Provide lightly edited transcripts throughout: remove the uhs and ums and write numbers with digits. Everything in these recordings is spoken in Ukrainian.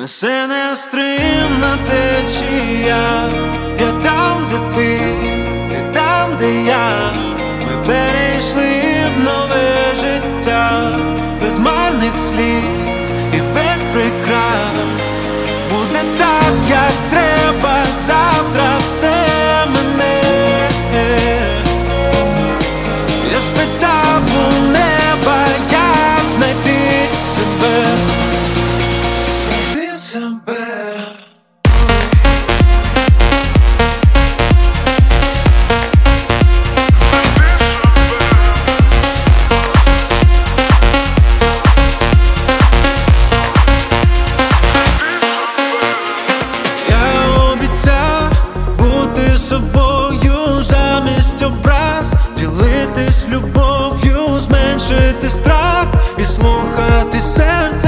Несе нестримна течія. Я там, де ти там, де я. Ми перейшли в нове життя, без марних сліз і без прикрас. Буде так, як треба, завтра все мене. Я спитав у неба, як знайти себе. Знайти себе. Собою замість образ, ділитись любов'ю, зменшити страх і слухати серце.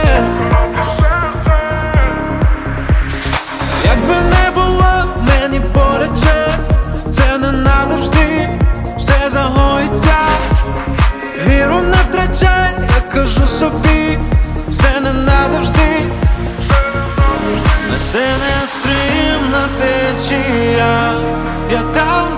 Якби не було мені боляче, це не назавжди, все загоїться. Віру не втрачай, я кажу собі, все не назавжди. Несе нестримна течія. Я там,